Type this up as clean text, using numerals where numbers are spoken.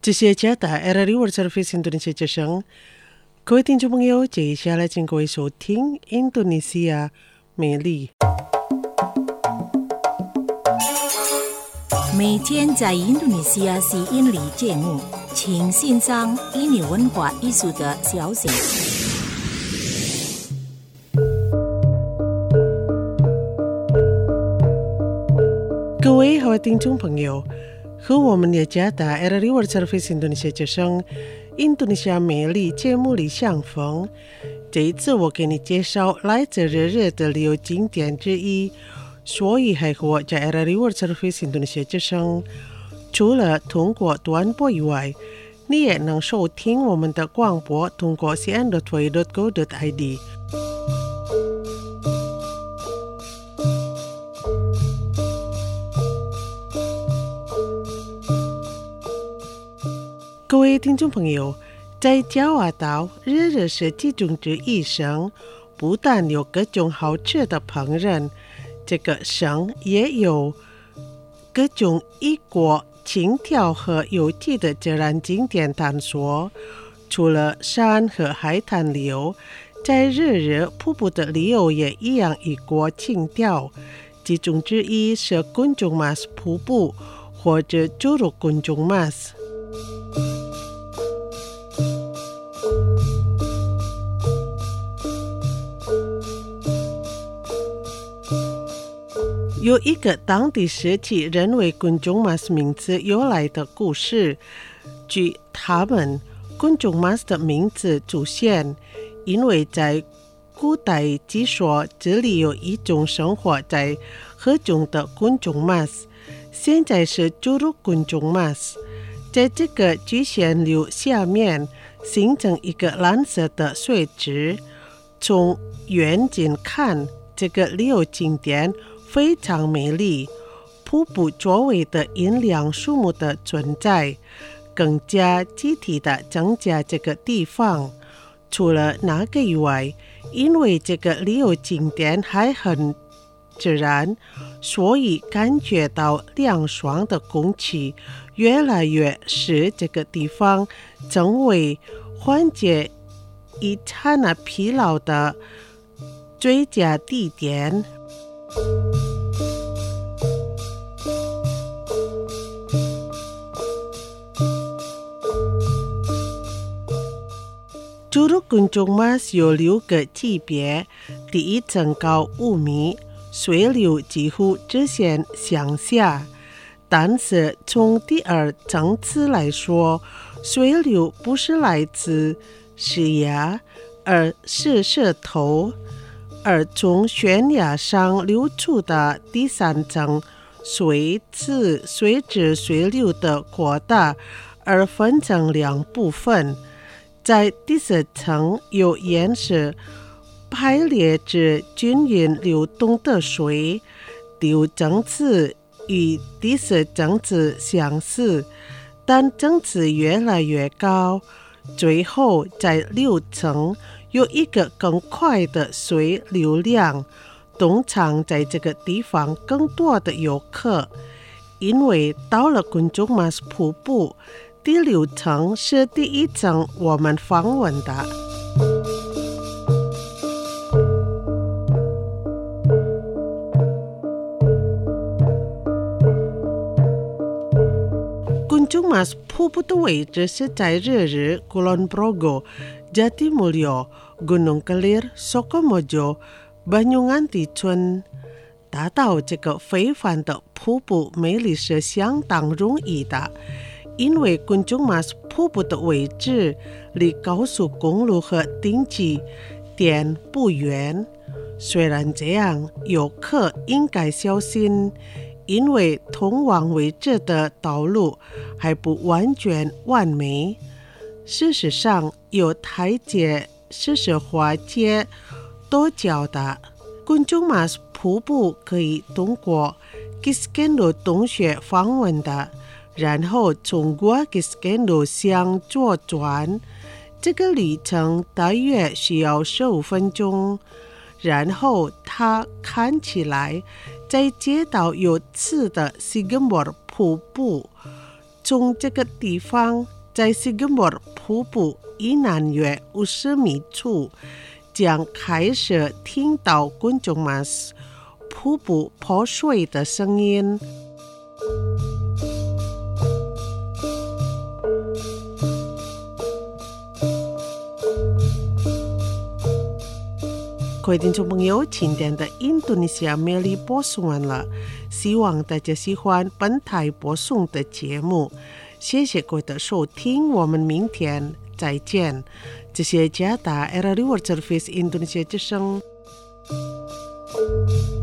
这些加打 RRI World Service Indonesia 之声，各位听众朋友，接下来请各位收听印度尼西亚美丽。 每天在印度尼西亚吸引力节目，请欣赏印尼文化艺术的消息。 各位好，听众朋友，和我们的加打 RRI World Service Indonesia 之声印度尼西亚美丽节目里相逢。这一次我给你介绍来自日日的旅游景点之一，所以还和我在 RRI World Service Indonesia 之声，除了通过短波以外，你也能收听我们的广播，通过 cn.wy.go.id。各位听众朋友，在爪哇岛，日日是其中之一省，不但有各种好吃的烹饪，这个省也有各种异国情调和有趣的自然景点探索。除了山和海滩旅游，在日日瀑布的旅游也一样异国情调，其中之一是Kunjung Mas瀑布或者Curug Kunjung Mas。有一个当地时期认为Kunjung Mas名字由来的故事。据他们，Kunjung Mas的名字出现，因为在古代据说这里有一种生活在河中的Kunjung Mas，现在是Curug Kunjung Mas，在这个巨线流下面形成一个蓝色的水池。从远近看，这个旅游景点非常美丽，瀑布周围的阴凉树木的存在，更加具体地增加这个地方。除了那个以外，因为这个旅游景点还很自然，所以感觉到凉爽的空气越来越使这个地方成为缓解一刹那疲劳的最佳地点。Curug Kunjung Mas有6个级别，第一层高5米，水流几乎直线向下。但是从第二层次来说，水流不是来自石崖，而是石头。而从悬崖上流出的第3层，随着水流的扩大而分成2部分。在第4层有岩石排列着均匀流动的水，第5层次与第4层次相似，但层次越来越高。最后在6层有一个更快的水流量，通常在这个地方更多的游客，因为到了Kunjung Mas瀑布，第6层是第1层我们访问的。Kunjung Mas瀑布的位置是在日日Kulon Progo、Jatimulyo、Gunung Kelir、Sukomojo、Banyuwangi地村。达到这个非凡的瀑布魅力是相当容易的，因为Kunjung Mas瀑布的位置离高速公路和定居点不远。虽然这样，游客应该小心，因为通往位置的道路还不完全完美。事实上，有台阶是滑阶多脚的。Kunjung Mas瀑布可以通过 Kiskendou 洞穴访问的，然后从过 Kiskendou 向左转，这个旅程大约需要15分钟。然后它看起来在街道有刺的 Sigemor 瀑布。从这个地方在西格莫尔瀑布以南约50米处，将开始听到观众们瀑布破碎的声音。各位听众朋友，今天的印度尼西亚魅力播送完了，希望大家喜欢本台播送的节目。谢谢各位的收听，我们明天再见。这些加达 RRI World Service Indonesia 之声。